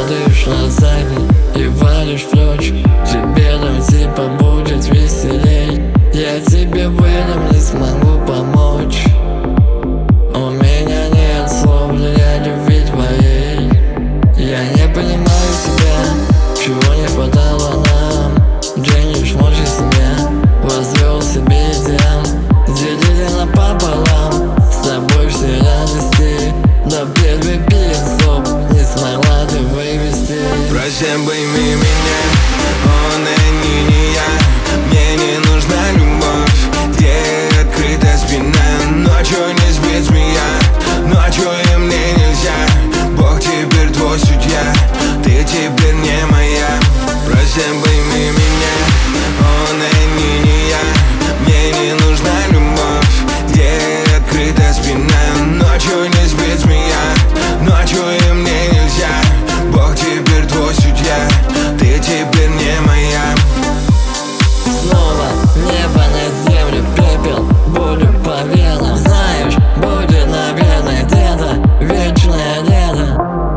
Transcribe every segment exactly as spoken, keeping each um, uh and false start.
падаешь на задний и валишь прочь. Тебе там типа будет веселей. Я тебе в этом не смогу помочь. У меня нет слов для любви твоей. Я не понимаю тебя, чего не хватало нам. Дженни шмочи себя, возвел себе идеал. Делили напополам, с тобой все радости. Но первый песок не смогла ты вывести. Прощай, пойми меня, он и не, не я. Мне не нужна любовь, где открыта спина. Ночью не спит змея, ночью и мне нельзя. Бог теперь твой судья, ты теперь не моя. Прощай, пойми меня, он и не, не я. Мне не нужна любовь, где открыта спина. Ночью не спит змея, ночью и мне нельзя. Бог теперь твой судья, ты теперь не моя. Снова небо на землю, пепел, болью по венам. Знаешь, будет, наверное, где-то вечное лето.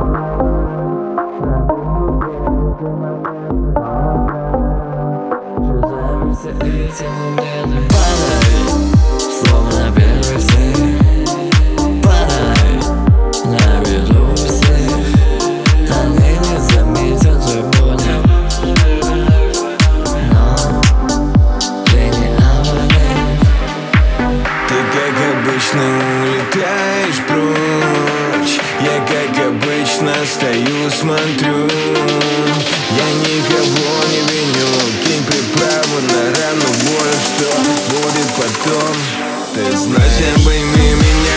Падай, словно первый снег. Падай, на виду всех. Они не заметят твой будем. Но ты не абонент. Ты как обычно улетаешь прочь. Я как обычно стою, смотрю. Я никого не виню. Кинь приправу на рану, боль, что будет потом. Ты знаешь, пойми меня.